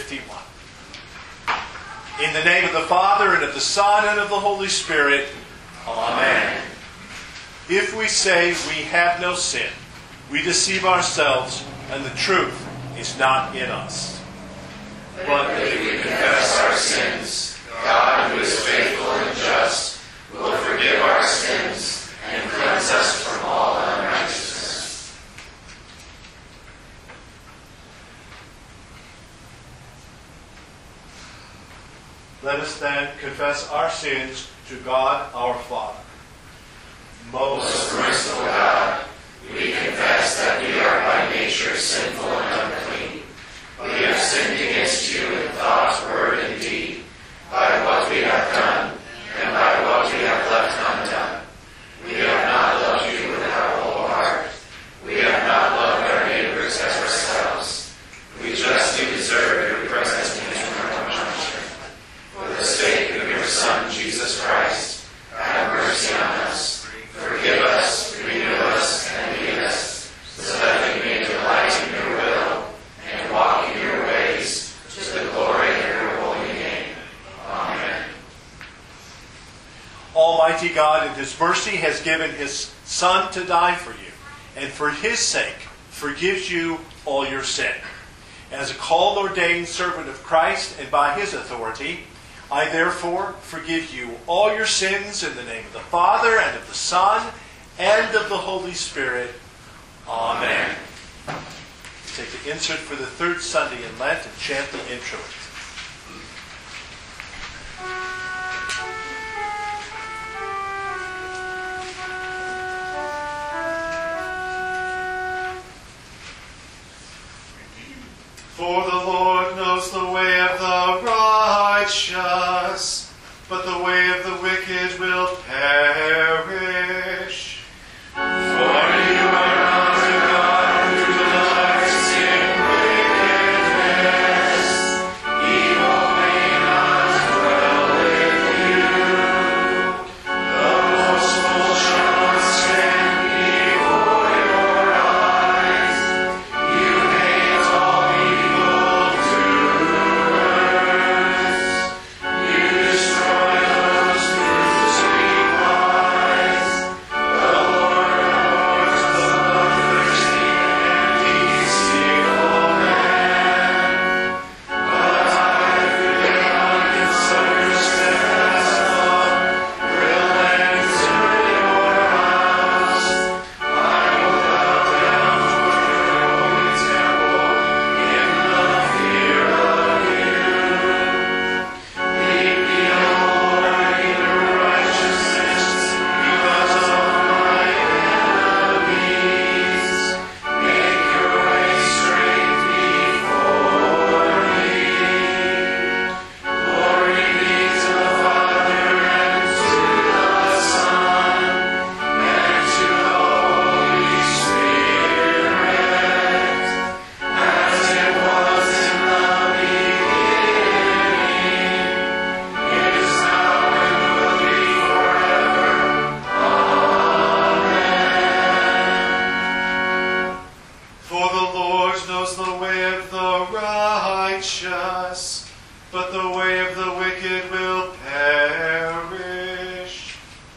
51. In the name of the Father, and of the Son, and of the Holy Spirit. Amen. If we say we have no sin, we deceive ourselves, and the truth is not in us. But if we confess our sins, God, who is faithful and just, will forgive our sins and cleanse us from all unrighteousness. Let us then confess our sins to God our Father. Most merciful God, we confess that we are by nature sinful and unclean. We have sinned against you in thought, word, and deed, by what we have done, and by what we have left undone. We have not loved you with our whole heart. We have not loved our neighbors as ourselves. We justly deserve your present and eternal punishment. For the sake of your Son, Jesus Christ, have mercy on us. Forgive us, renew us, and lead us, so that we may delight in your will and walk in your ways, to the glory of your holy name. Amen. Almighty God, in His mercy, has given His Son to die for you, and for His sake forgives you all your sin. As a called, ordained servant of Christ, and by His authority, I therefore forgive you all your sins in the name of the Father, and of the Son, and of the Holy Spirit. Amen. Take the insert for the third Sunday in Lent and chant the introit. For the Lord knows the way of the righteous, but the way of the wicked will perish. For you are not a God who delights in wickedness. Evil may not dwell with you. The boastful shall not stand before your eyes. You hate all evildoers. You destroy those who speak lies. The Lord abhors the bloodthirsty and deceitful man. But I, who am considered steadfast love, will enter your house. I will bow down toward your holy temple in the fear of you. Lead me, O Lord, in your righteousness because of my enemies. Make your way straight before me. Glory be to the Father, and to the Son, and to the Holy Spirit, as it was in the beginning, is now, and will be forever. Amen. For the Lord knows the way of the righteous, but the way of the wicked will perish.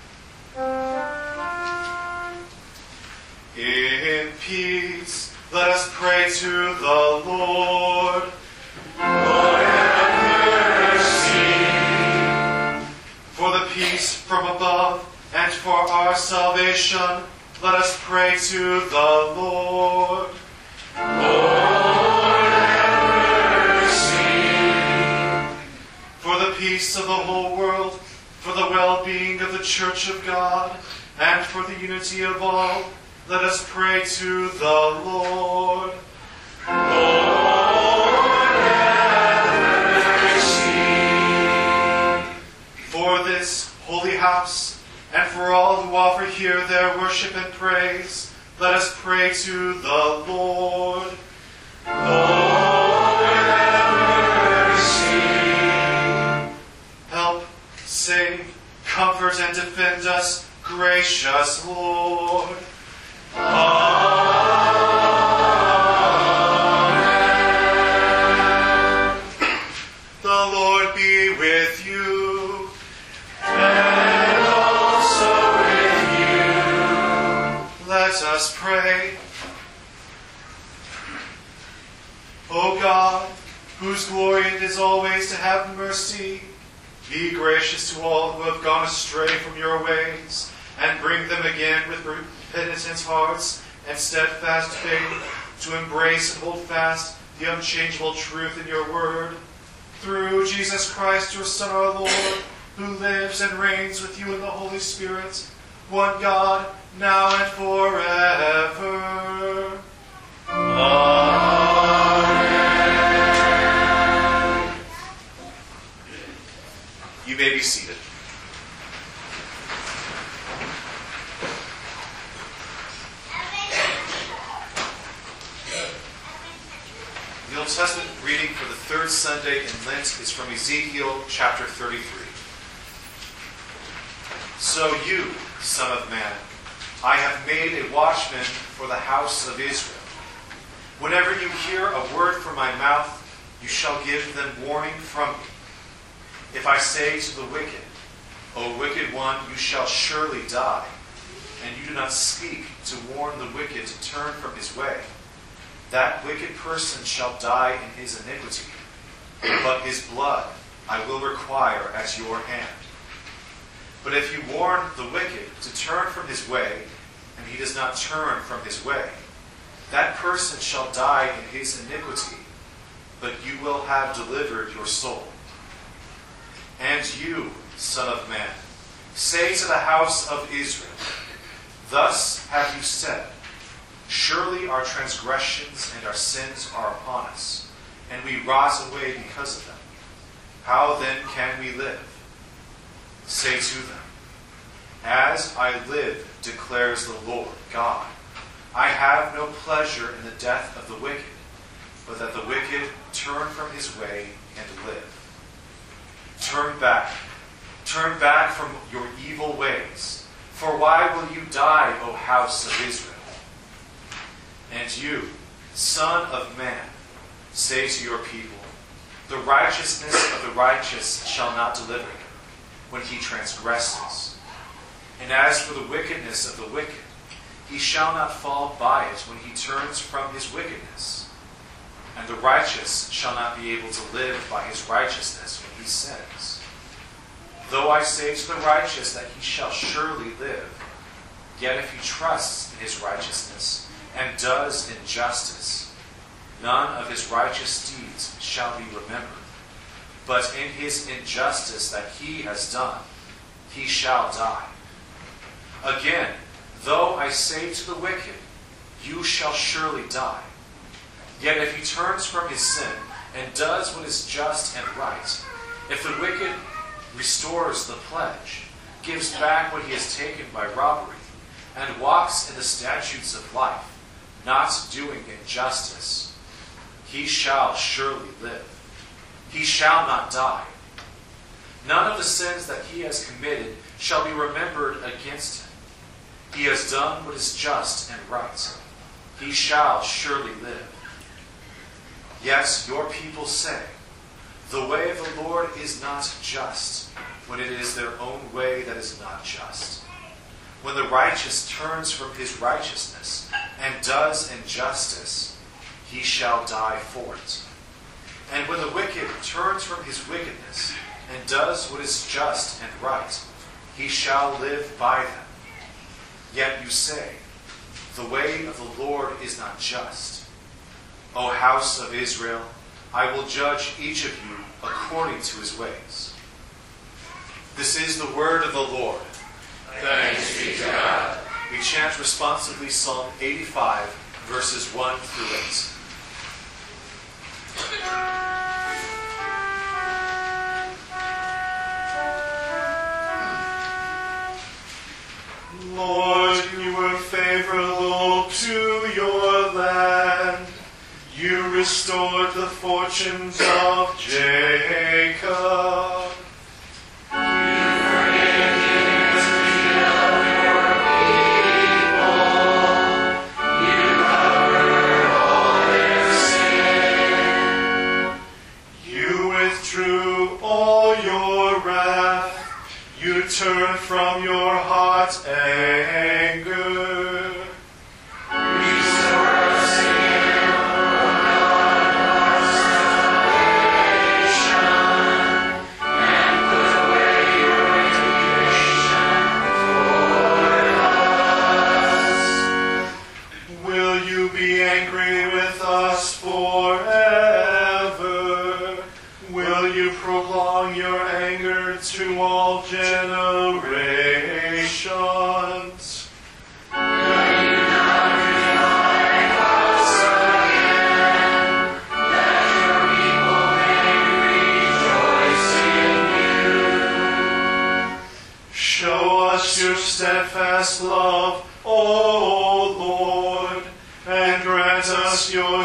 In peace, let us pray to the Lord. Lord, have mercy. For the peace from above and for our salvation, let us pray to the Lord. Lord, have mercy. For the peace of the whole world, for the well-being of the Church of God, and for the unity of all, let us pray to the Lord. Lord, have mercy. For this holy house, and for all who offer here their worship and praise, let us pray to the Lord. Lord, have mercy. Help, save, comfort, and defend us, gracious Lord. Amen. The Lord be with you. And also with you. Let us pray. O God, whose glory it is always to have mercy, be gracious to all who have gone astray from your ways, and bring them again with penitent hearts and steadfast faith to embrace and hold fast the unchangeable truth in your word. Through Jesus Christ, your Son, our Lord, who lives and reigns with you in the Holy Spirit, one God, now and forever. Amen. You may be seated. The Old Testament reading for the third Sunday in Lent is from Ezekiel chapter 33. So you, Son of Man, I have made a watchman for the house of Israel. Whenever you hear a word from my mouth, you shall give them warning from me. If I say to the wicked, O wicked one, you shall surely die, and you do not speak to warn the wicked to turn from his way, that wicked person shall die in his iniquity, but his blood I will require at your hand. But if you warn the wicked to turn from his way, and he does not turn from his way, that person shall die in his iniquity, but you will have delivered your soul. And you, Son of Man, say to the house of Israel, thus have you said, surely our transgressions and our sins are upon us, and we rot away because of them. How then can we live? Say to them, as I live, declares the Lord God, I have no pleasure in the death of the wicked, but that the wicked turn from his way and live. Turn back from your evil ways, for why will you die, O house of Israel? And you, Son of Man, say to your people, the righteousness of the righteous shall not deliver him when he transgresses. And as for the wickedness of the wicked, he shall not fall by it when he turns from his wickedness. And the righteous shall not be able to live by his righteousness when he sins. Though I say to the righteous that he shall surely live, yet if he trusts in his righteousness and does injustice, none of his righteous deeds shall be remembered. But in his injustice that he has done, he shall die. Again, though I say to the wicked, you shall surely die, yet if he turns from his sin and does what is just and right, if the wicked restores the pledge, gives back what he has taken by robbery, and walks in the statutes of life, not doing injustice, he shall surely live. He shall not die. None of the sins that he has committed shall be remembered against him. He has done what is just and right. He shall surely live. Yet your people say, the way of the Lord is not just, when it is their own way that is not just. When the righteous turns from his righteousness and does injustice, he shall die for it. And when the wicked turns from his wickedness and does what is just and right, he shall live by them. Yet you say, the way of the Lord is not just. O house of Israel, I will judge each of you according to his ways. This is the word of the Lord. Thanks be to God. We chant responsively Psalm 85, verses 1 through 8. Lord, you were favorable to your land. You restored the fortunes of Jacob. True turn from your hot anger. Restore us again, O God, our salvation, and put away your indignation toward us. Will you be angry with us forever? Will you prolong your anger to all generations? Show us your steadfast love, O Lord, and grant us your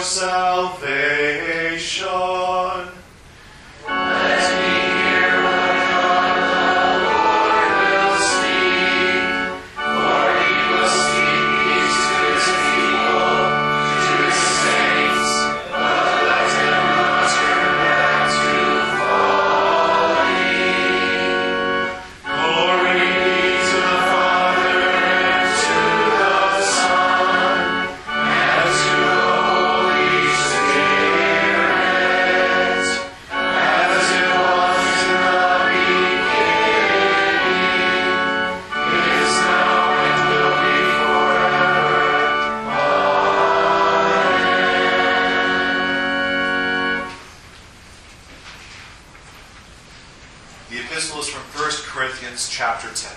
salvation. Let me hear what God the Lord will speak, for he will speak peace to his people, to his saints, but let him not turn back to folly. Glory be to the Father, and to the Son, And to the Holy Spirit, as it was in the is now and will be The epistle is from 1 Corinthians chapter 10.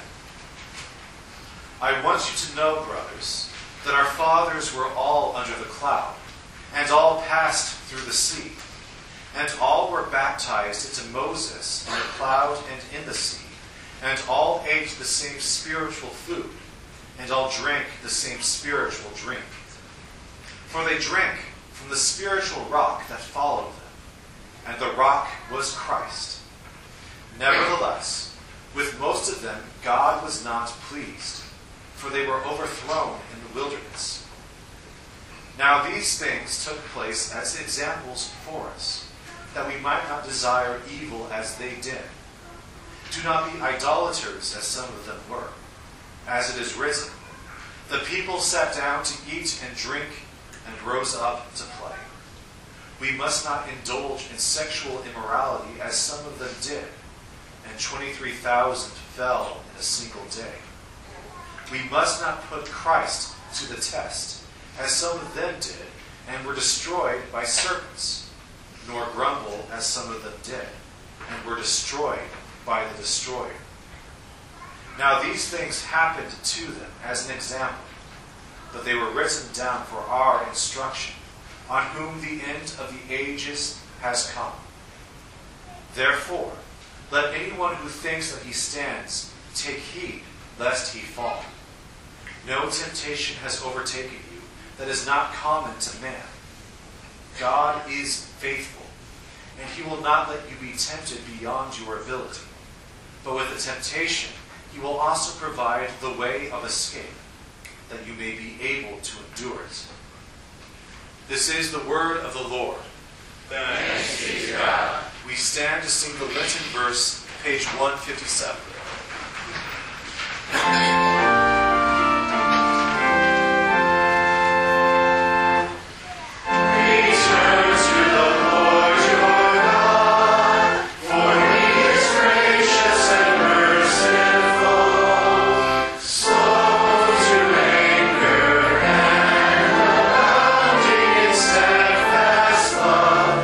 I want you to know, brothers, that our fathers were all under the cloud, and all passed through the sea, and all were baptized into Moses in the cloud and in the sea, and all ate the same spiritual food, and all drank the same spiritual drink. For they drank from the spiritual rock that followed them, and the rock was Christ. Nevertheless, with most of them God was not pleased, for they were overthrown in the wilderness. Now these things took place as examples for us, that we might not desire evil as they did. Do not be idolaters, as some of them were. As it is written, the people sat down to eat and drink and rose up to play. We must not indulge in sexual immorality, as some of them did, and 23,000 fell in a single day. We must not put Christ to the test, as some of them did, and were destroyed by serpents, nor grumble, as some of them did, and were destroyed by the destroyer. Now these things happened to them as an example, but they were written down for our instruction, on whom the end of the ages has come. Therefore, let anyone who thinks that he stands take heed lest he fall. No temptation has overtaken you that is not common to man. God is faithful, and he will not let you be tempted beyond your ability. But with the temptation, he will also provide the way of escape, that you may be able to endure it. This is the word of the Lord. Thanks be to God. We stand to sing the Lenten verse, page 157. Return to the Lord your God, for he is gracious and merciful, slow to anger, and abounding in steadfast love,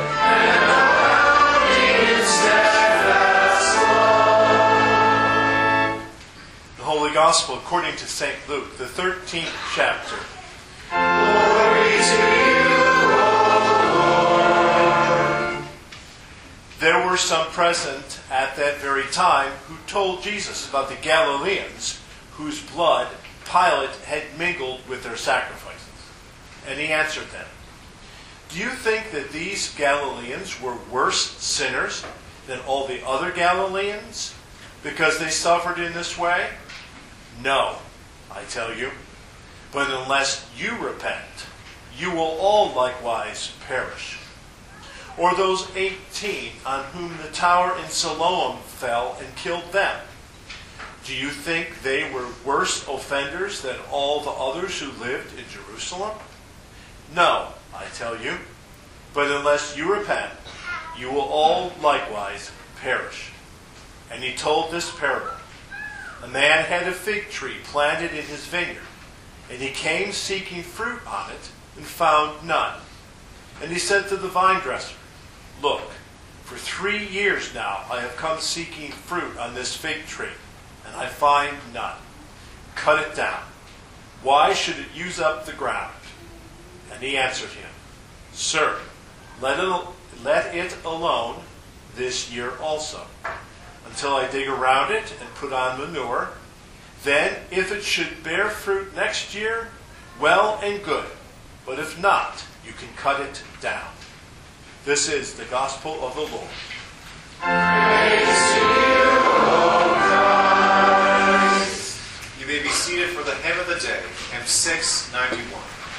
The Holy Gospel according to St. Luke, the 13th chapter. Glory to you, O Lord. There were some present at that very time who told Jesus about the Galileans whose blood Pilate had mingled with their sacrifices. And he answered them, "Do you think that these Galileans were worse sinners than all the other Galileans because they suffered in this way? No, I tell you. But unless you repent, you will all likewise perish. Or those 18 on whom the tower in Siloam fell and killed them. Do you think they were worse offenders than all the others who lived in Jerusalem? No, I tell you. But unless you repent, you will all likewise perish. And he told this parable. A man had a fig tree planted in his vineyard, and he came seeking fruit on it, and found none. And he said to the vine dresser, Look, for 3 years now I have come seeking fruit on this fig tree, and I find none. Cut it down. Why should it use up the ground? And he answered him, Sir, let it alone this year also, until I dig around it and put on manure. Then, if it should bear fruit next year, well and good. But if not, you can cut it down. This is the gospel of the Lord. Praise to you, O Christ. You may be seated for the hymn of the day, hymn 691.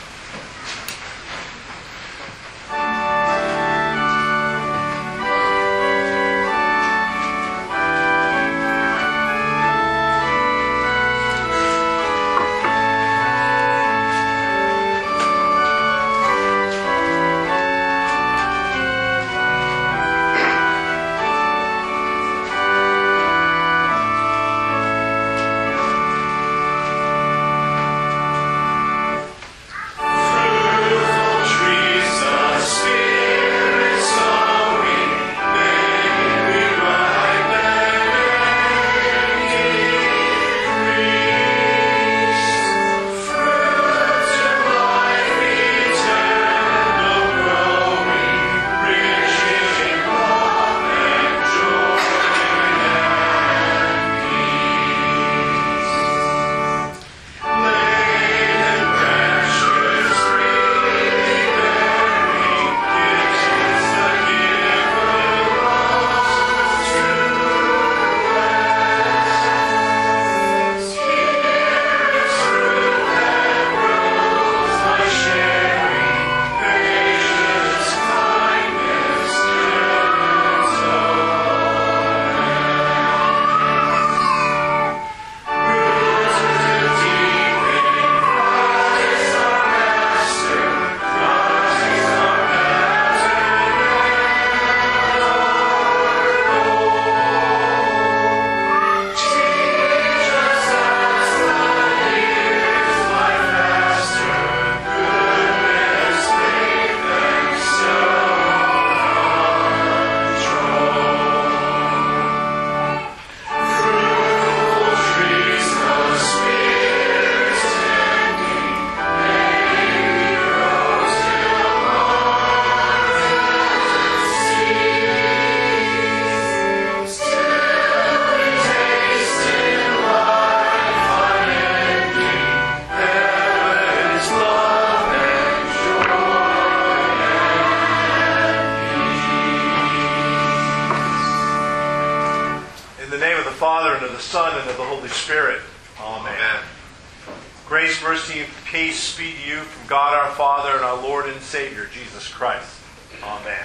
Grace, mercy, and peace speed to you from God our Father and our Lord and Savior, Jesus Christ. Amen.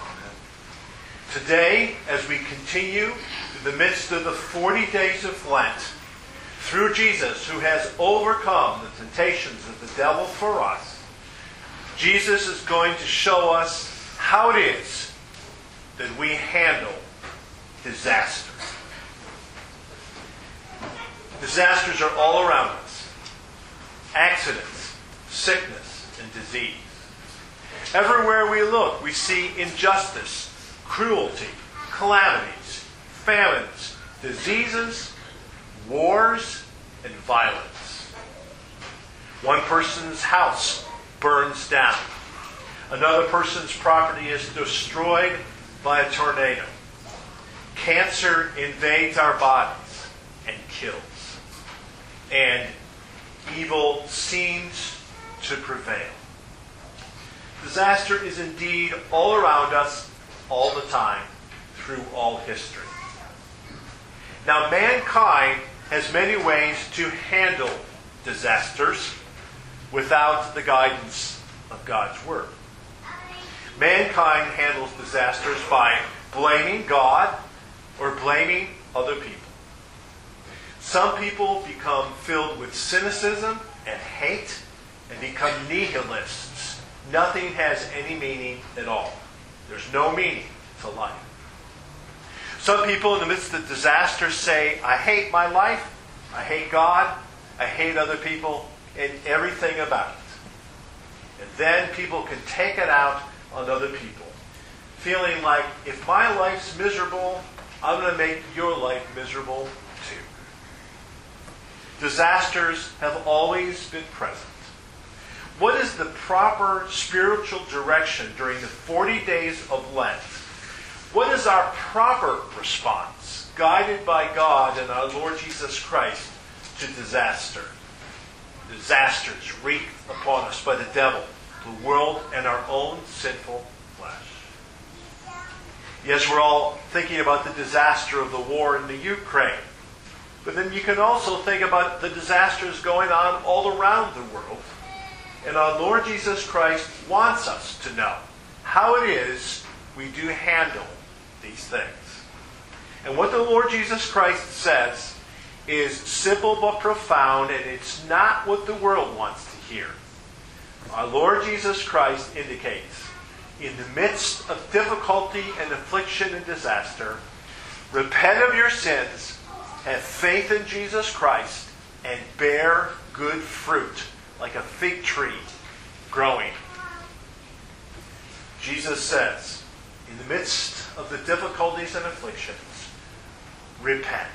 Today, as we continue through the midst of the 40 days of Lent, through Jesus, who has overcome the temptations of the devil for us, Jesus is going to show us how it is that we handle disaster. Disasters are all around us. Accidents, sickness, and disease. Everywhere we look, we see injustice, cruelty, calamities, famines, diseases, wars, and violence. One person's house burns down. Another person's property is destroyed by a tornado. Cancer invades our bodies and kills. And evil seems to prevail. Disaster is indeed all around us, all the time, through all history. Now, mankind has many ways to handle disasters without the guidance of God's Word. Mankind handles disasters by blaming God or blaming other people. Some people become filled with cynicism and hate and become nihilists. Nothing has any meaning at all. There's no meaning to life. Some people in the midst of disaster say, I hate my life, I hate God, I hate other people, and everything about it. And then people can take it out on other people, feeling like, if my life's miserable, I'm going to make your life miserable too. Disasters have always been present. What is the proper spiritual direction during the 40 days of Lent? What is our proper response, guided by God and our Lord Jesus Christ, to disaster? Disasters wreaked upon us by the devil, the world, and our own sinful flesh. Yes, we're all thinking about the disaster of the war in the Ukraine. But then you can also think about the disasters going on all around the world. And our Lord Jesus Christ wants us to know how it is we do handle these things. And what the Lord Jesus Christ says is simple but profound, and it's not what the world wants to hear. Our Lord Jesus Christ indicates, in the midst of difficulty and affliction and disaster, repent of your sins, have faith in Jesus Christ, and bear good fruit, like a fig tree growing. Jesus says, in the midst of the difficulties and afflictions, repent.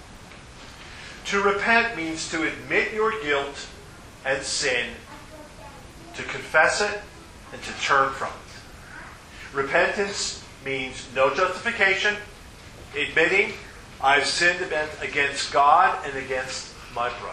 To repent means to admit your guilt and sin, to confess it, and to turn from it. Repentance means no justification, admitting I've sinned against God and against my brother.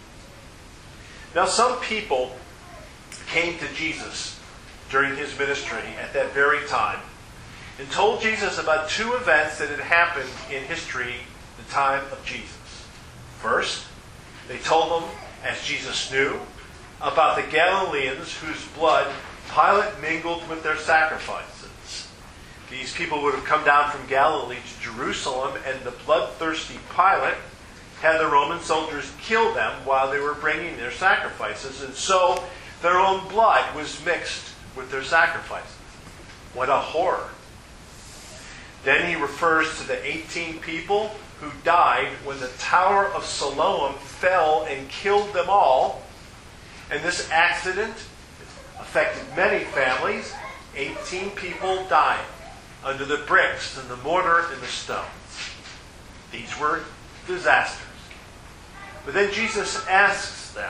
Now, some people came to Jesus during his ministry at that very time and told Jesus about two events that had happened in history, the time of Jesus. First, they told him, as Jesus knew, about the Galileans whose blood Pilate mingled with their sacrifices. These people would have come down from Galilee to Jerusalem, and the bloodthirsty Pilate had the Roman soldiers kill them while they were bringing their sacrifices, and so their own blood was mixed with their sacrifices. What a horror. Then he refers to the 18 people who died when the Tower of Siloam fell and killed them all. And this accident affected many families. 18 people died under the bricks and the mortar and the stones. These were disasters. But then Jesus asks them,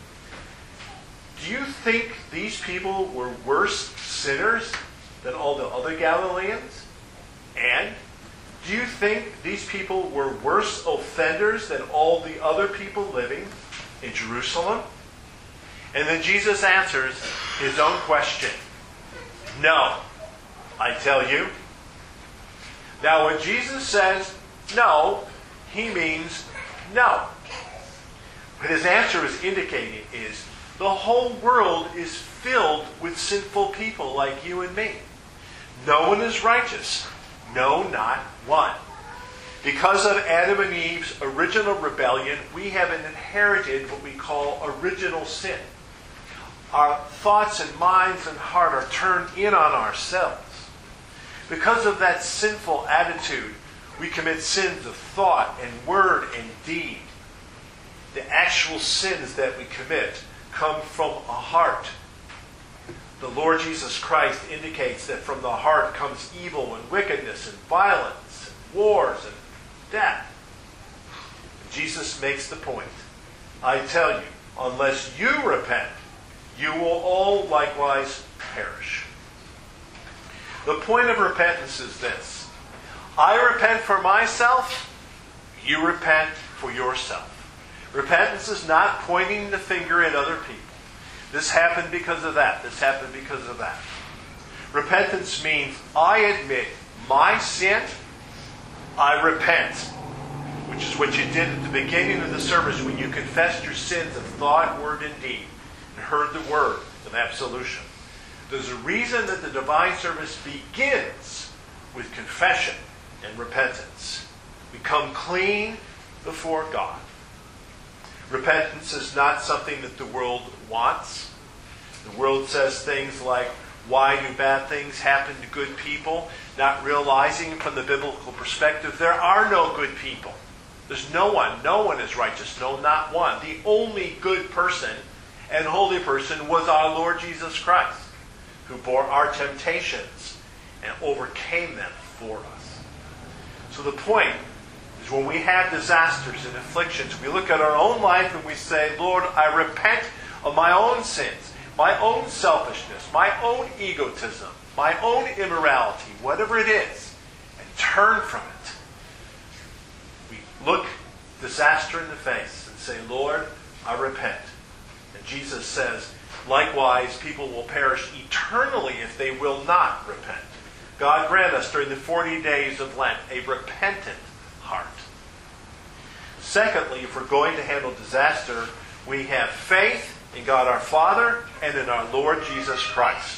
do you think these people were worse sinners than all the other Galileans? And do you think these people were worse offenders than all the other people living in Jerusalem? And then Jesus answers his own question. No, I tell you. Now, when Jesus says no, he means no. What his answer is indicating is the whole world is filled with sinful people like you and me. No one is righteous. No, not one. Because of Adam and Eve's original rebellion, we have inherited what we call original sin. Our thoughts and minds and heart are turned in on ourselves. Because of that sinful attitude, we commit sins of thought and word and deed. The actual sins that we commit come from a heart. The Lord Jesus Christ indicates that from the heart comes evil and wickedness and violence and wars and death. Jesus makes the point. I tell you, unless you repent, you will all likewise perish. The point of repentance is this. I repent for myself, you repent for yourself. Repentance is not pointing the finger at other people. This happened because of that. This happened because of that. Repentance means I admit my sin, I repent, which is what you did at the beginning of the service when you confessed your sins of thought, word, and deed, and heard the word of absolution. There's a reason that the divine service begins with confession and repentance. We come clean, before God. Repentance is not something that the world wants. The world says things like, why do bad things happen to good people? Not realizing from the biblical perspective, there are no good people. There's no one is righteous, no, not one. The only good person and holy person was our Lord Jesus Christ, who bore our temptations and overcame them for us. So the point is, when we have disasters and afflictions, we look at our own life and we say, Lord, I repent of my own sins, my own selfishness, my own egotism, my own immorality, whatever it is, and turn from it. We look disaster in the face and say, Lord, I repent. And Jesus says, likewise, people will perish eternally if they will not repent. God grant us during the 40 days of Lent a repentant heart. Secondly, if we're going to handle disaster, we have faith in God our Father and in our Lord Jesus Christ.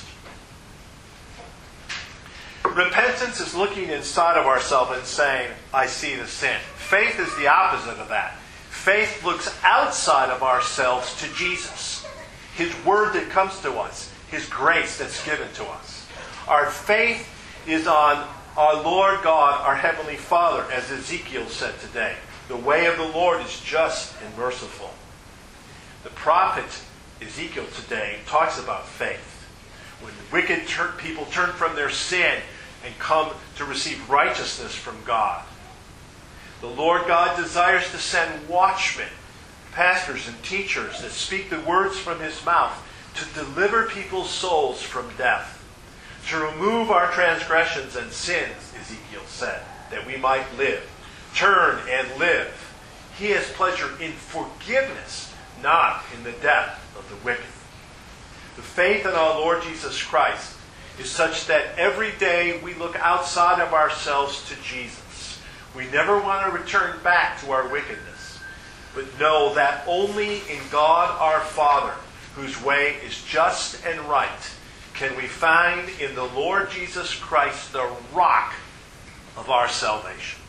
Repentance is looking inside of ourselves and saying, I see the sin. Faith is the opposite of that. Faith looks outside of ourselves to Jesus, His Word that comes to us, His grace that's given to us. Our faith is on our Lord God, our Heavenly Father, as Ezekiel said today. The way of the Lord is just and merciful. The prophet Ezekiel today talks about faith. When wicked people turn from their sin and come to receive righteousness from God. The Lord God desires to send watchmen, pastors and teachers that speak the words from His mouth to deliver people's souls from death, to remove our transgressions and sins, Ezekiel said, that we might live. Turn and live. He has pleasure in forgiveness, not in the death of the wicked. The faith in our Lord Jesus Christ is such that every day we look outside of ourselves to Jesus. We never want to return back to our wickedness, but know that only in God our Father, whose way is just and right, can we find in the Lord Jesus Christ the rock of our salvation.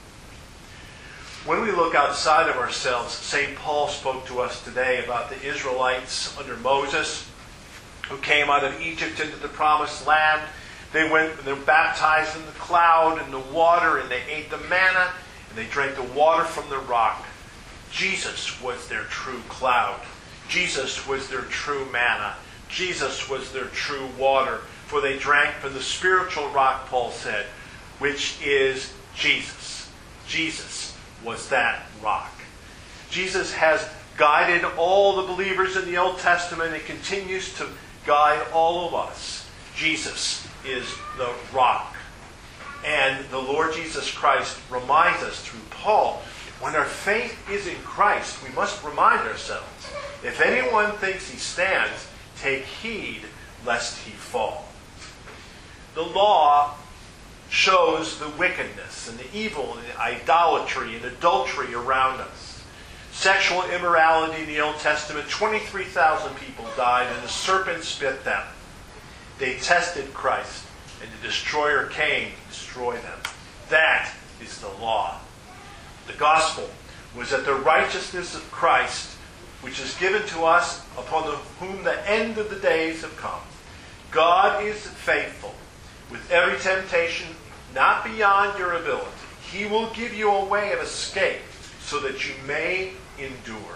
When we look outside of ourselves, St. Paul spoke to us today about the Israelites under Moses who came out of Egypt into the promised land. They went and they were baptized in the cloud and the water, and they ate the manna, and they drank the water from the rock. Jesus was their true cloud. Jesus was their true manna. Jesus was their true water, for they drank from the spiritual rock, Paul said, which is Jesus. Jesus was that rock. Jesus has guided all the believers in the Old Testament and continues to guide all of us. Jesus is the rock. And the Lord Jesus Christ reminds us through Paul, when our faith is in Christ, we must remind ourselves, if anyone thinks he stands, take heed lest he fall. The law shows the wickedness and the evil and the idolatry and adultery around us. Sexual immorality in the Old Testament, 23,000 people died and the serpents bit them. They tested Christ and the destroyer came to destroy them. That is the law. The gospel was that the righteousness of Christ, which is given to us upon whom the end of the days have come. God is faithful with every temptation, not beyond your ability. He will give you a way of escape so that you may endure.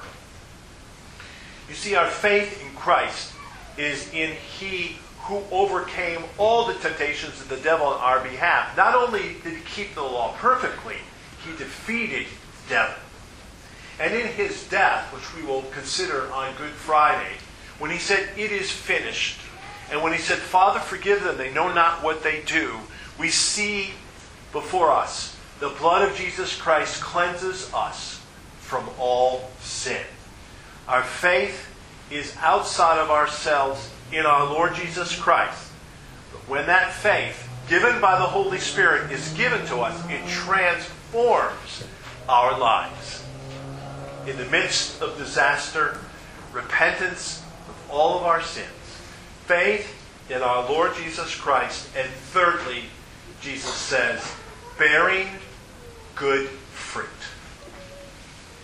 You see, our faith in Christ is in He who overcame all the temptations of the devil on our behalf. Not only did He keep the law perfectly, He defeated the devil. And in His death, which we will consider on Good Friday, when He said, "It is finished," and when He said, "Father, forgive them, they know not what they do," we see before us the blood of Jesus Christ cleanses us from all sin. Our faith is outside of ourselves in our Lord Jesus Christ. But when that faith, given by the Holy Spirit, is given to us, it transforms our lives. In the midst of disaster, repentance of all of our sins, faith in our Lord Jesus Christ, and thirdly, Jesus says, bearing good fruit.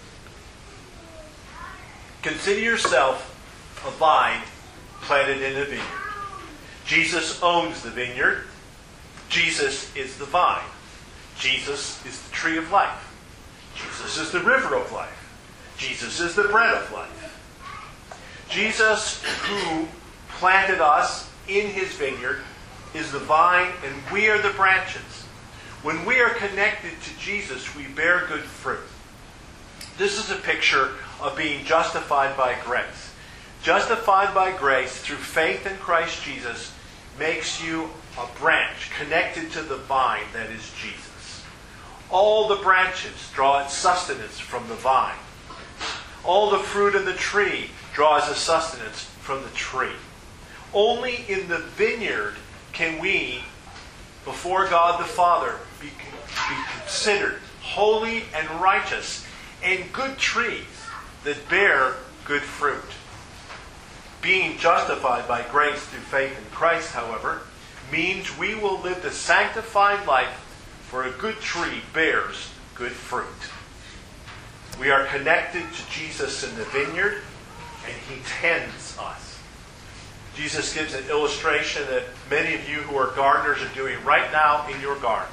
Consider yourself a vine planted in a vineyard. Jesus owns the vineyard. Jesus is the vine. Jesus is the tree of life. Jesus is the river of life. Jesus is the bread of life. Jesus, who planted us in his vineyard, is the vine, and we are the branches. When we are connected to Jesus, we bear good fruit. This is a picture of being justified by grace. Justified by grace through faith in Christ Jesus makes you a branch connected to the vine that is Jesus. All the branches draw its sustenance from the vine. All the fruit in the tree draws its sustenance from the tree. Only in the vineyard can we, before God the Father, be considered holy and righteous and good trees that bear good fruit. Being justified by grace through faith in Christ, however, means we will live the sanctified life, for a good tree bears good fruit. We are connected to Jesus in the vineyard, and he tends us. Jesus gives an illustration that many of you who are gardeners are doing right now in your garden.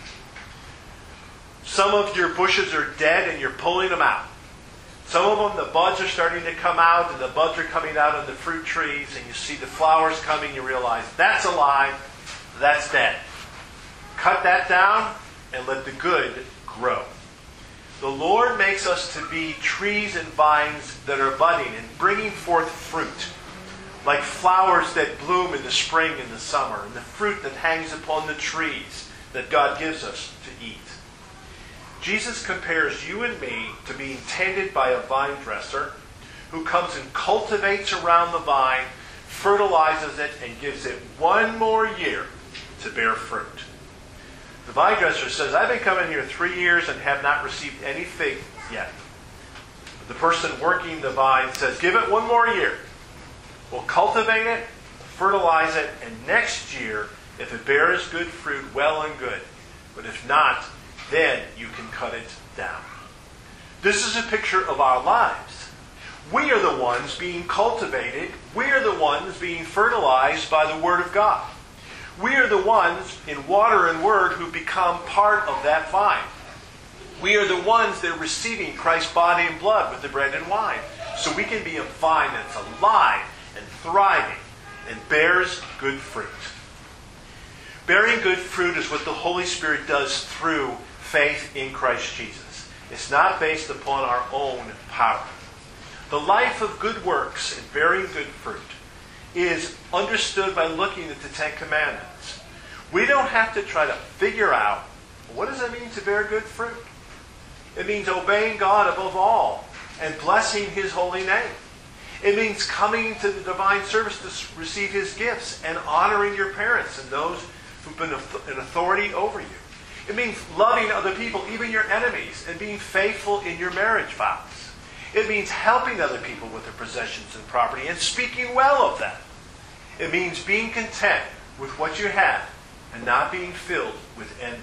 Some of your bushes are dead and you're pulling them out. Some of them, the buds are starting to come out, and the buds are coming out on the fruit trees, and you see the flowers coming, you realize that's alive, that's dead. Cut that down and let the good grow. The Lord makes us to be trees and vines that are budding and bringing forth fruit, like flowers that bloom in the spring and the summer, and the fruit that hangs upon the trees that God gives us to eat. Jesus compares you and me to being tended by a vine dresser who comes and cultivates around the vine, fertilizes it, and gives it one more year to bear fruit. The vine dresser says, I've been coming here 3 years and have not received any figs yet. The person working the vine says, give it one more year. We'll cultivate it, fertilize it, and next year, if it bears good fruit, well and good. But if not, then you can cut it down. This is a picture of our lives. We are the ones being cultivated. We are the ones being fertilized by the Word of God. We are the ones in water and Word who become part of that vine. We are the ones that are receiving Christ's body and blood with the bread and wine. So we can be a vine that's alive and thriving and bears good fruit. Bearing good fruit is what the Holy Spirit does through faith in Christ Jesus. It's not based upon our own power. The life of good works and bearing good fruit is understood by looking at the Ten Commandments. We don't have to try to figure out, what does it mean to bear good fruit? It means obeying God above all and blessing his holy name. It means coming to the divine service to receive his gifts and honoring your parents and those who've been in authority over you. It means loving other people, even your enemies, and being faithful in your marriage vows. It means helping other people with their possessions and property and speaking well of them. It means being content with what you have and not being filled with envy.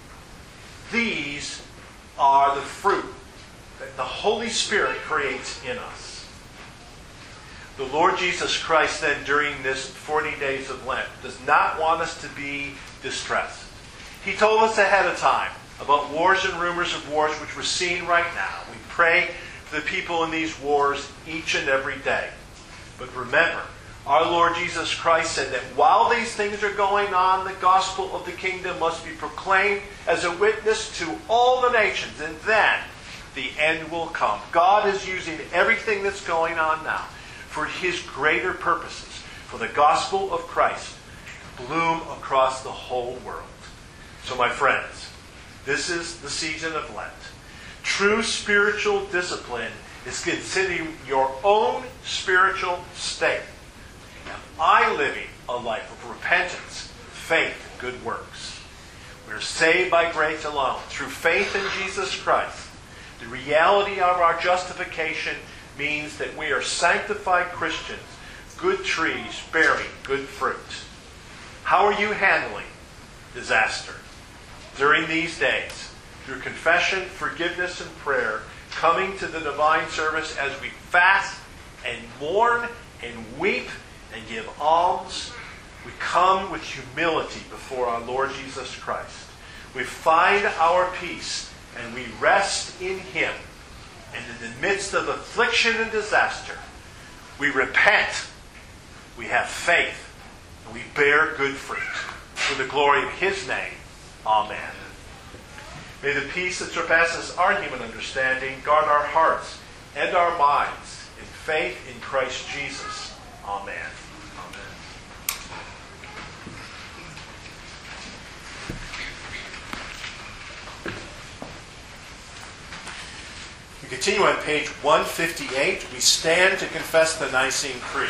These are the fruit that the Holy Spirit creates in us. The Lord Jesus Christ then, during this 40 days of Lent, does not want us to be distressed. He told us ahead of time about wars and rumors of wars which we're seeing right now. We pray for the people in these wars each and every day. But remember, our Lord Jesus Christ said that while these things are going on, the gospel of the kingdom must be proclaimed as a witness to all the nations, and then the end will come. God is using everything that's going on now for his greater purposes, for the gospel of Christ to bloom across the whole world. So my friends, this is the season of Lent. True spiritual discipline is considering your own spiritual state. Am I living a life of repentance, faith, and good works? We are saved by grace alone, through faith in Jesus Christ. The reality of our justification means that we are sanctified Christians, good trees bearing good fruit. How are you handling disaster? During these days, through confession, forgiveness, and prayer, coming to the divine service, as we fast and mourn and weep and give alms, we come with humility before our Lord Jesus Christ. We find our peace and we rest in Him. And in the midst of affliction and disaster, we repent, we have faith, and we bear good fruit. For the glory of His name, amen. May the peace that surpasses our human understanding guard our hearts and our minds in faith in Christ Jesus. Amen. We continue on page 158. We stand to confess the Nicene Creed.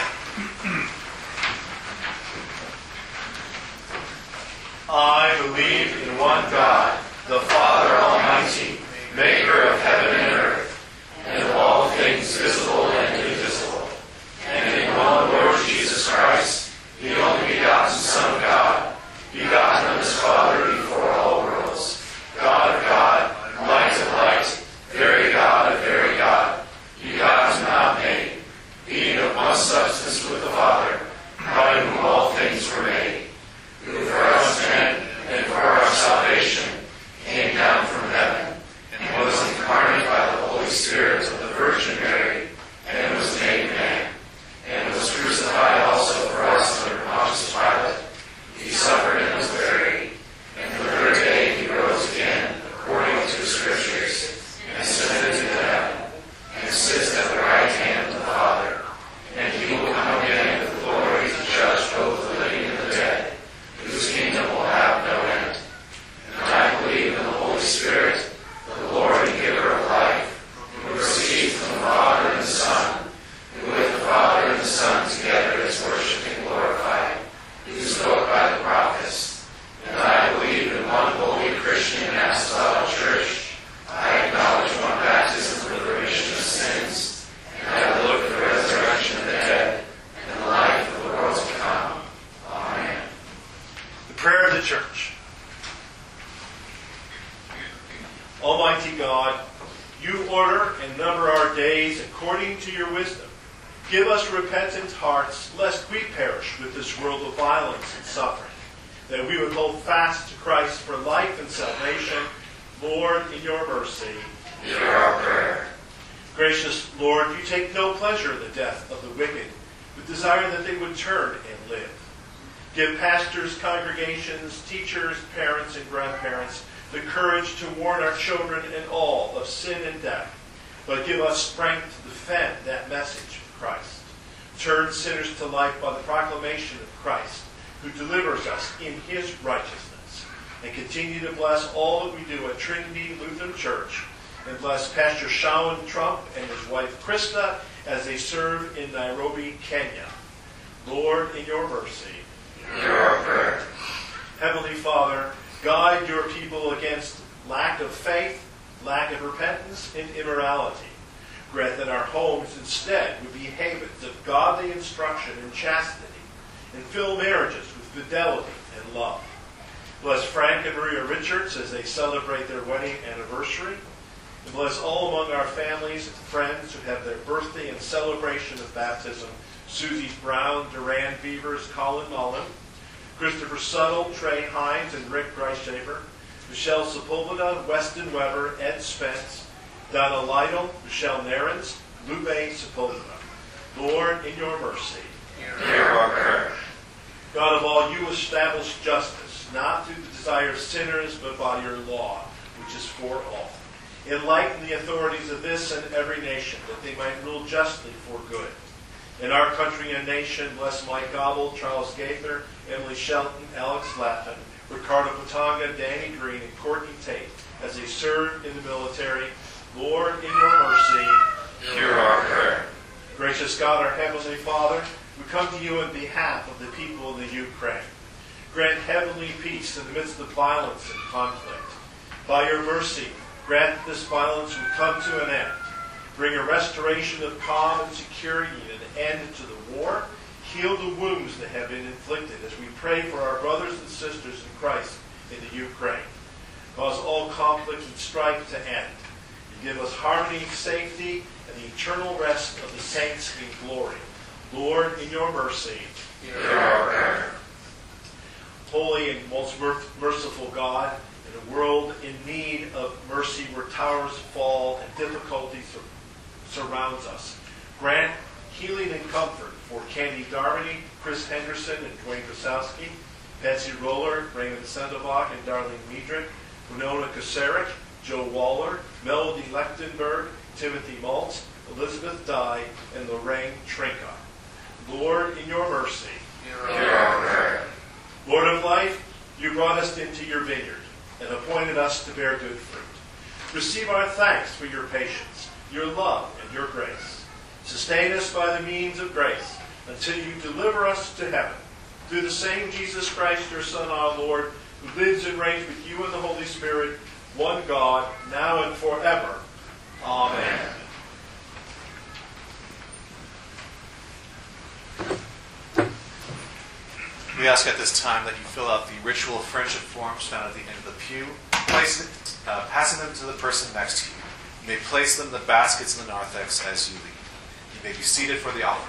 I believe in one God, the Father Almighty, maker of heaven and earth, and of all things visible and invisible, and in one Lord Jesus Christ, the only begotten Son of God, begotten of His Father before all worlds, God of God, light of light, very God of very God, begotten not made, being of one substance with the Father, by whom all things were made, who for us men and for our salvation came down from heaven, and was incarnate by the Holy Spirit of the Virgin Mary, and was made man, and was crucified also for us under Pontius Pilate. He suffered and was buried, and the third day He rose again, according to the Scriptures, and ascended into heaven, and sits at the right hand of the Father. And He will come again with glory to judge both the living and the dead, whose kingdom will have no end. And I believe in the Holy Spirit, the Lord and giver of life, who proceeds from the Father and the Son, who with the Father and the Son together is worshipped and glorified, who spoke by the prophets. And I believe in one holy Christian and apostolic church. I acknowledge one baptism for the remission of sins, and I look for the resurrection of the dead and the life of the world to come. Amen. The prayer of the church. Almighty God, You order and number our days according to Your wisdom. Give us repentant hearts, lest we perish with this world of violence and suffering, that we would hold fast to Christ for life and salvation. Lord, in Your mercy, hear our prayer. Gracious Lord, You take no pleasure in the death of the wicked, but desire that they would turn and live. Give pastors, congregations, teachers, parents, and grandparents the courage to warn our children and all of sin and death, but give us strength to defend that message of Christ. Turn sinners to life by the proclamation of Christ, who delivers us in His righteousness, and continue to bless all that we do at Trinity Lutheran Church, and bless Pastor Shawan Trump and his wife Krista as they serve in Nairobi, Kenya. Lord, in Your mercy, hear our prayer. Heavenly Father, guide Your people against lack of faith, lack of repentance, and immorality. Grant that our homes instead would be havens of godly instruction and chastity, and fill marriages with fidelity and love. Bless Frank and Maria Richards as they celebrate their wedding anniversary. And bless all among our families and friends who have their birthday and celebration of baptism: Susie Brown, Duran Beavers, Colin Mullen, Christopher Suttle, Trey Hines, and Rick Breishaver, Michelle Sepulveda, Weston Weber, Ed Spence, Donna Lytle, Michelle Narens, Lupe Sepulveda. Lord, in Your mercy, hear our prayer. God of all, You establish justice, not through the desire of sinners, but by Your law, which is for all. Enlighten the authorities of this and every nation, that they might rule justly for good. In our country and nation, bless Mike Gobble, Charles Gaither, Emily Shelton, Alex Lappin, Ricardo Patanga, Danny Green, and Courtney Tate as they serve in the military. Lord, in Your mercy, hear our prayer. Gracious God, our Heavenly Father, we come to You on behalf of the people in the Ukraine. Grant heavenly peace in the midst of violence and conflict. By Your mercy, grant that this violence would come to an end. Bring a restoration of calm and security and an end to the war. Heal the wounds that have been inflicted as we pray for our brothers and sisters in Christ in the Ukraine. Cause all conflict and strife to end. give us harmony, safety, and the eternal rest of the saints in glory. Lord, in your mercy, hear our prayer. Holy and most merciful God, in a world in need of mercy where towers fall and difficulty surrounds us, grant healing and comfort for Candy Darmody, Chris Henderson, and Dwayne Krasowski, Betsy Roller, Raymond Sandoval, and Darlene Miedrich, Winona Kosarek, Joe Waller, Melody Lechtenberg, Timothy Maltz, Elizabeth Dye, and Lorraine Trinka. Lord, in your mercy, Hear our prayer. Lord of life, you brought us into your vineyard and appointed us to bear good fruit. Receive our thanks for your patience, your love, and your grace. Sustain us by the means of grace until you deliver us to heaven. Through the same Jesus Christ, your Son, our Lord, who lives and reigns with you in the Holy Spirit, one God, now and forever. Amen. We ask at this time that you fill out the ritual friendship forms found at the end of the pew, passing them to the person next to you. You may place them in the baskets in the narthex as you leave. You may be seated for the offering.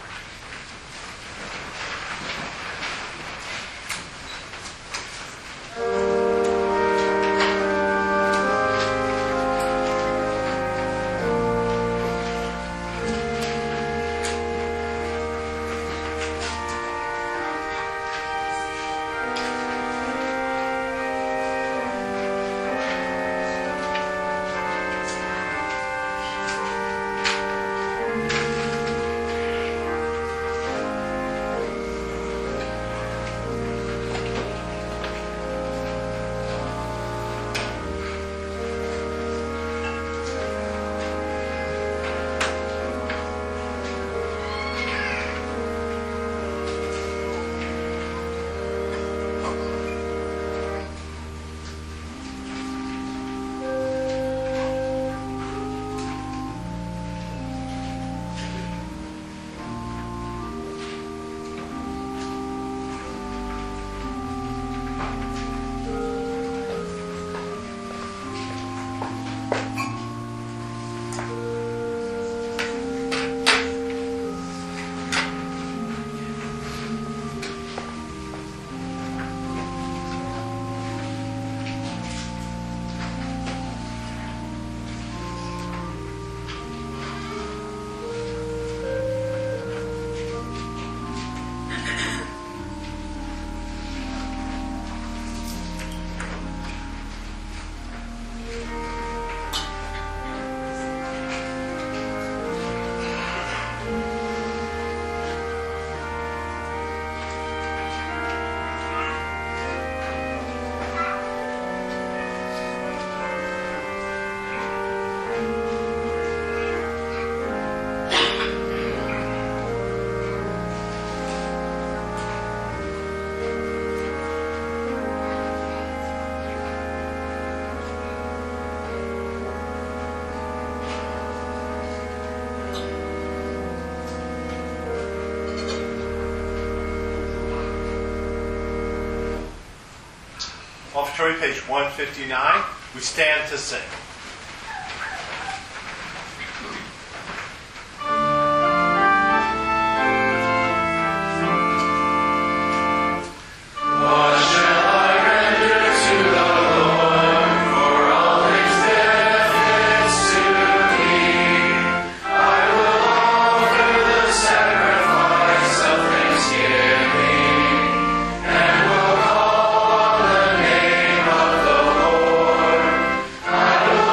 Offertory, page 159. We stand to sing. I will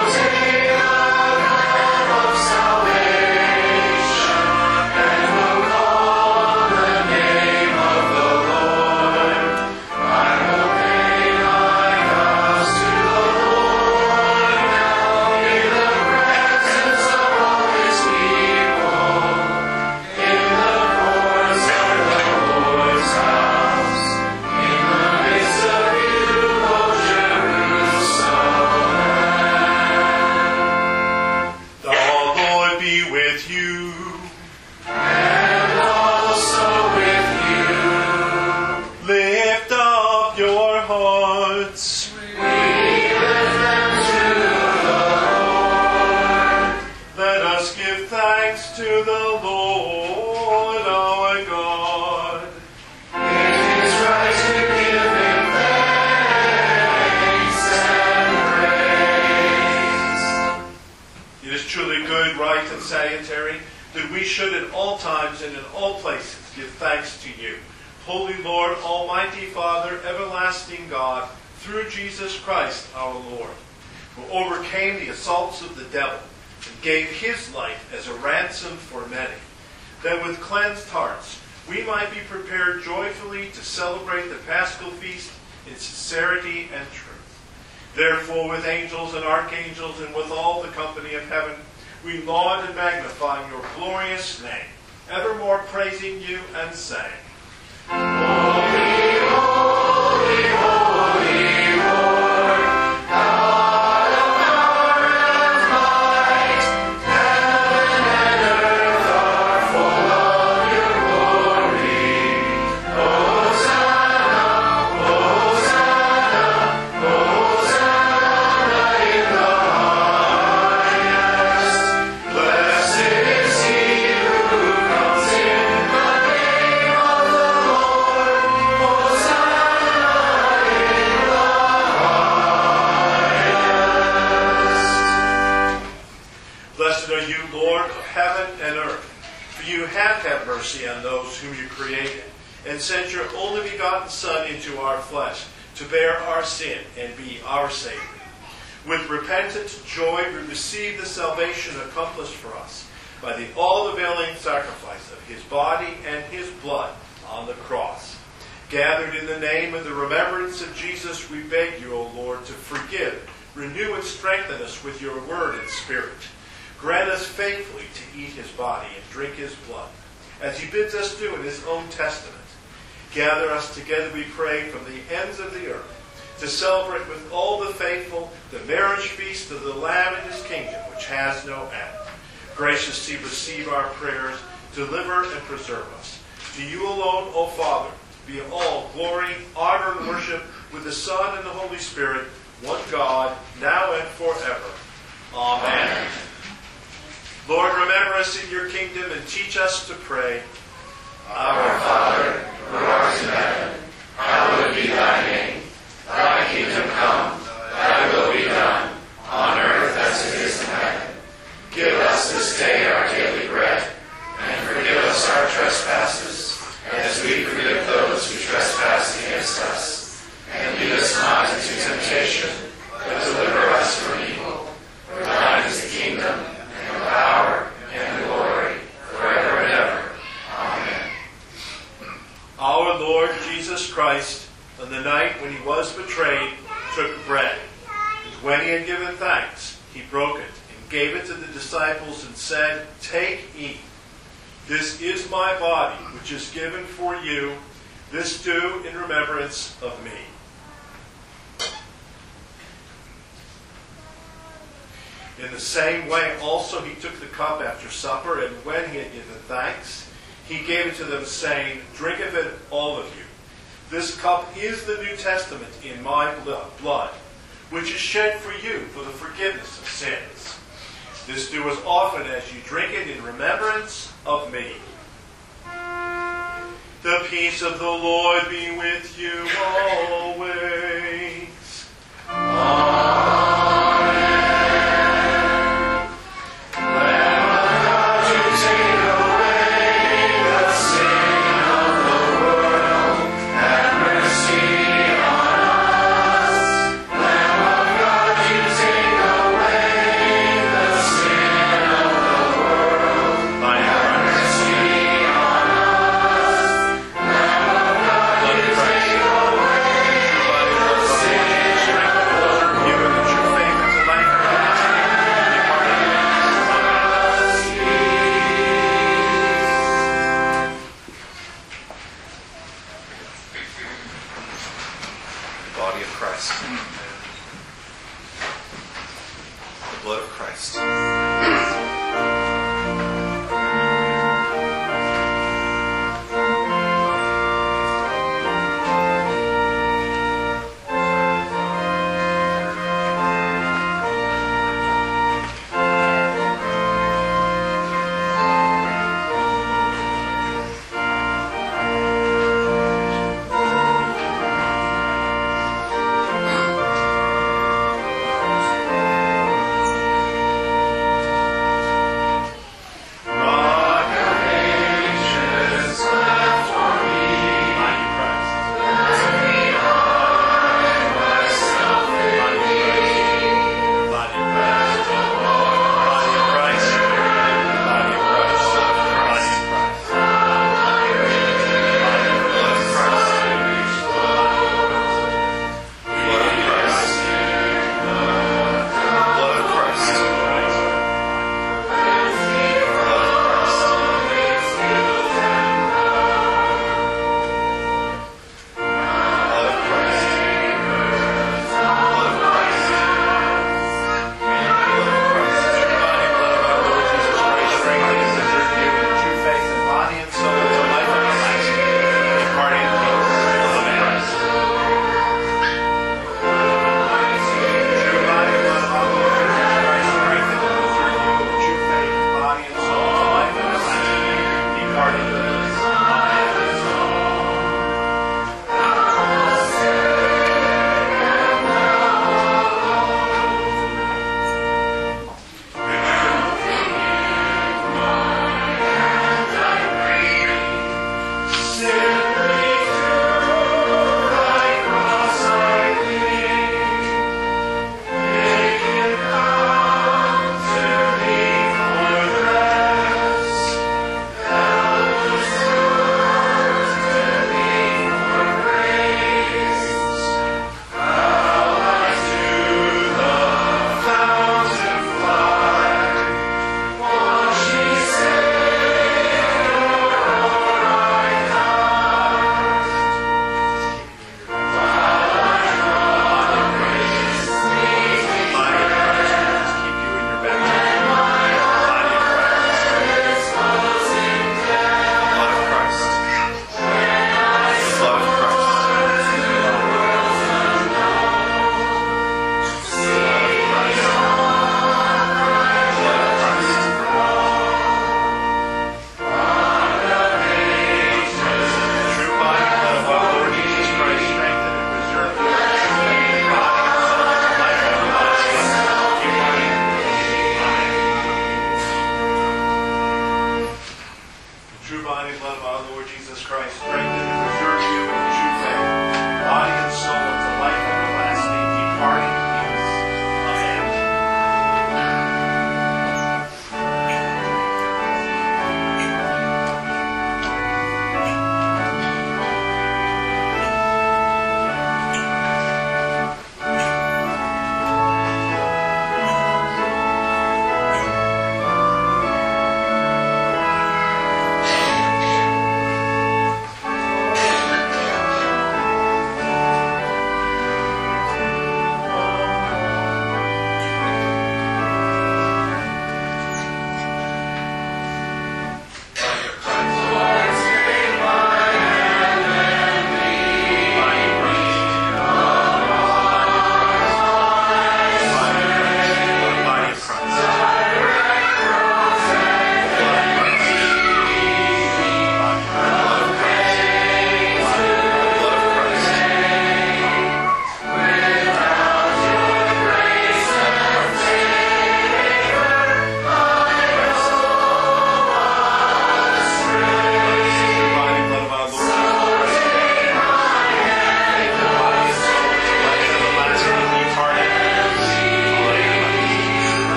to the Lord our God. It is right to give him thanks and praise. It is truly good, right, and salutary that we should at all times and in all places give thanks to you, Holy Lord, Almighty Father, everlasting God, through Jesus Christ our Lord, who overcame the assaults of the devil and gave his life as a ransom for many, that with cleansed hearts we might be prepared joyfully to celebrate the Paschal feast in sincerity and truth. Therefore, with angels and archangels and with all the company of heaven, we laud and magnify your glorious name, evermore praising you and saying, Holy, holy, holy Lord, God of power and might, heaven and earth are full of your glory. Hosanna, Hosanna, Hosanna in the highest. Blessed is he who comes in the name of the Lord. Hosanna in the highest. Blessed are you, Lord of heaven and earth, for you have had mercy on those whom you created, and sent your only begotten Son into our flesh, to bear our sin and be our Savior. With repentant joy we receive the salvation accomplished for us by the all-availing sacrifice of his body and his blood on the cross. Gathered in the name and the remembrance of Jesus, we beg you, O Lord, to forgive, renew, and strengthen us with your word and spirit. Grant us faithfully to eat his body and drink his blood, as he bids us do in his own testament. Gather us together, we pray, from the ends of the earth, to celebrate with all the faithful the marriage feast of the Lamb in his kingdom, which has no end. Graciously receive our prayers, deliver and preserve us. To you alone, O Father, be all glory, honor, and worship with the Son and the Holy Spirit, one God, now and forever. Amen. Lord, remember us in your kingdom and teach us to pray. Our Father, who art in heaven, hallowed be thy name. Thy kingdom come, thy will be done, on earth as it is in heaven. Give us this day our daily bread, and forgive us our trespasses, as we forgive those who trespass against us. And lead us not into temptation, but deliver us from evil. For thine is the kingdom, and the power, and the glory, forever and ever. Amen. Our Lord Jesus Christ, on the night when he was betrayed, took bread. And when he had given thanks, he broke it and gave it to the disciples and said, "Take, eat. This is my body, which is given for you. This do in remembrance of me." In the same way also he took the cup after supper, and when he had given thanks, he gave it to them, saying, "Drink of it, all of you. This cup is the New Testament in my blood, which is shed for you for the forgiveness of sins. This do as often as you drink it in remembrance of me." The peace of the Lord be with you always.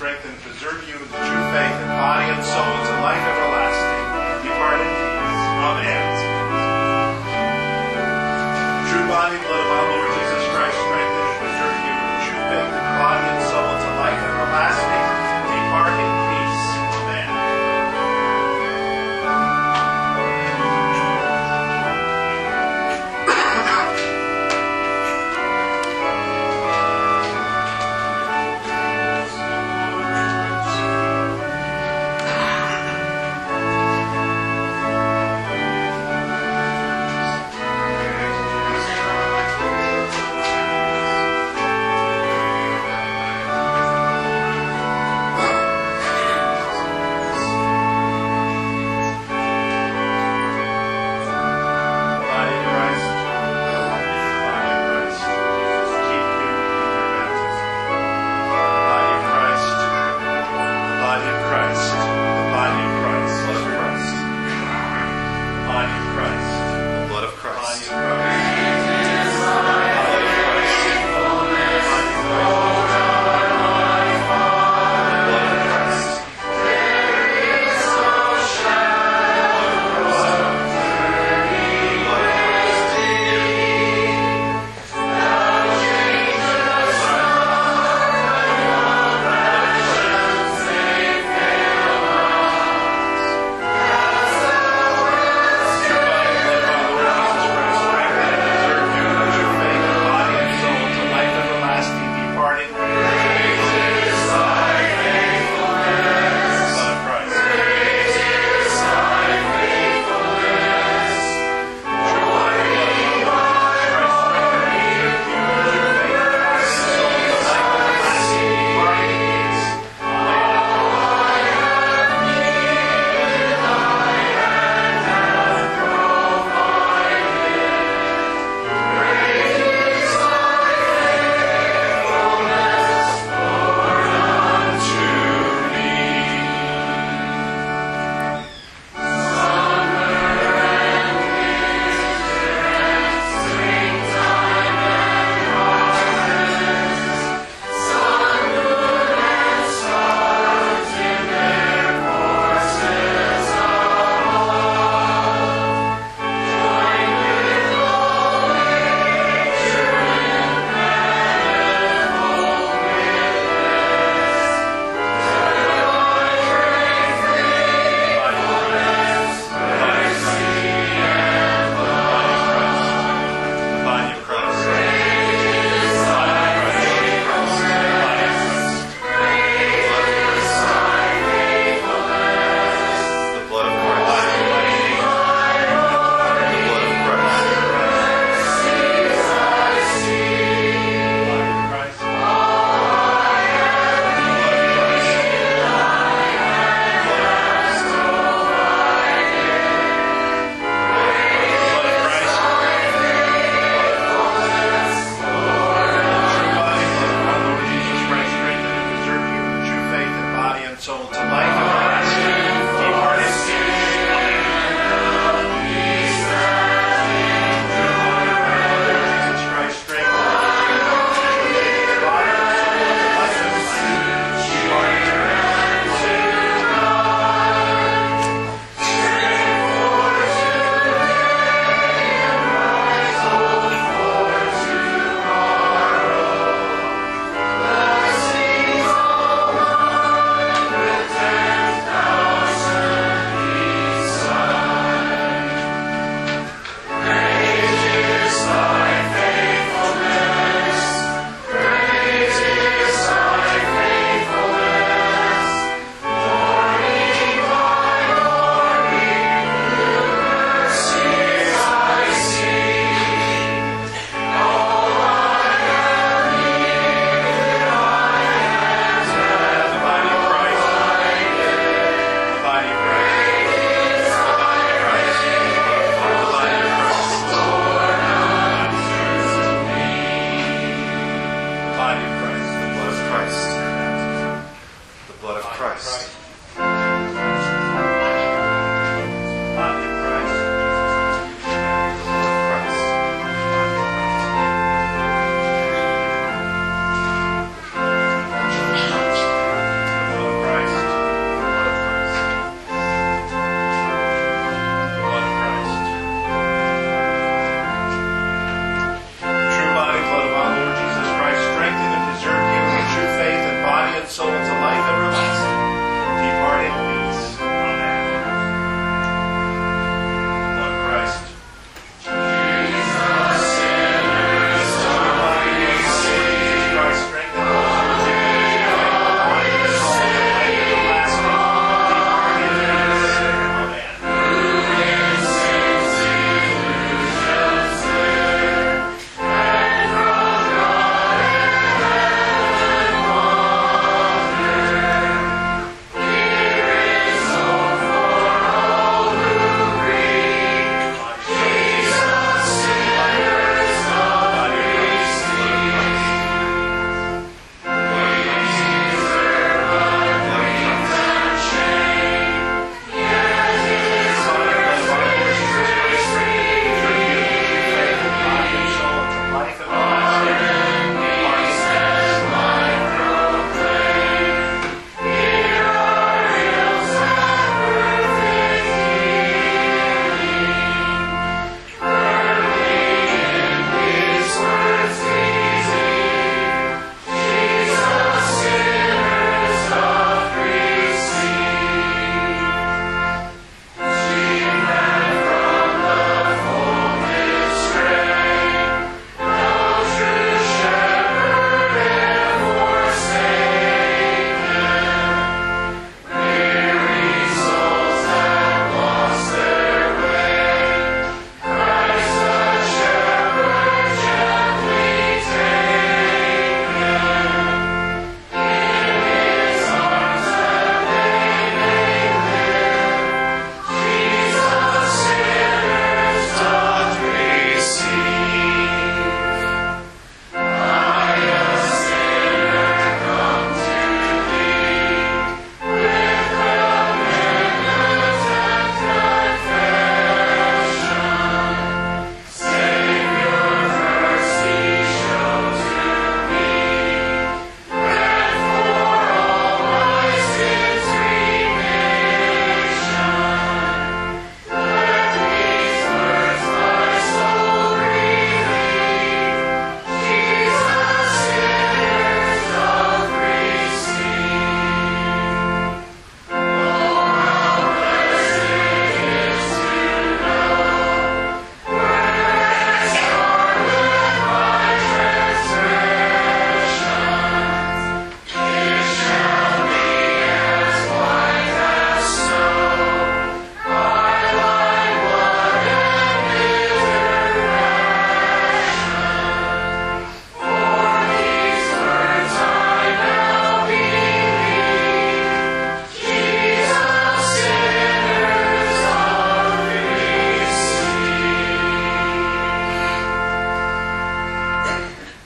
strengthen, and preserve you in the true faith and body and soul unto life everlasting. Depart in peace. Amen. True body and blood of our Lord Jesus Christ, strengthen and preserve you in the true faith and body and soul unto life everlasting. Depart in peace. Amen.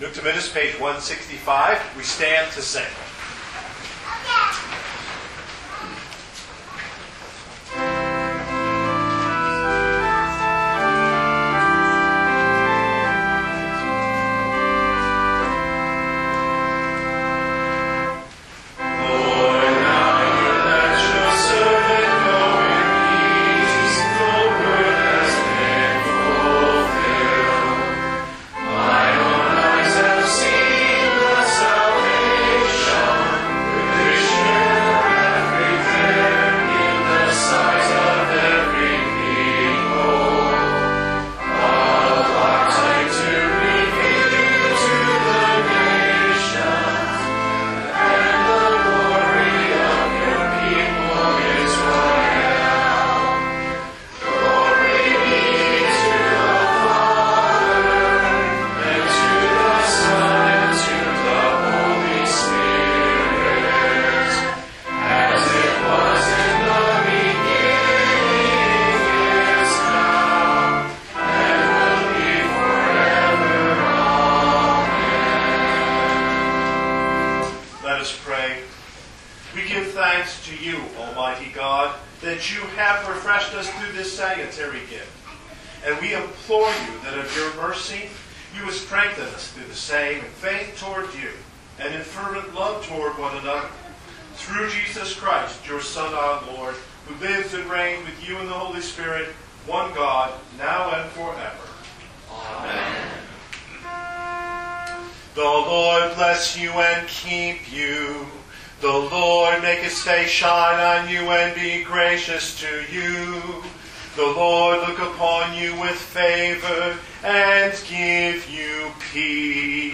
Nuntimittis, page 165. We stand to sing. Lord look upon you with favor and give you peace.